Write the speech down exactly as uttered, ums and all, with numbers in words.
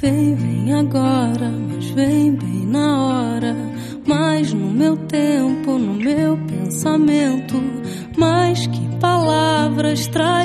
Vem, vem agora, mas vem bem na hora. Mais no meu tempo, no meu pensamento. Mais que palavras traz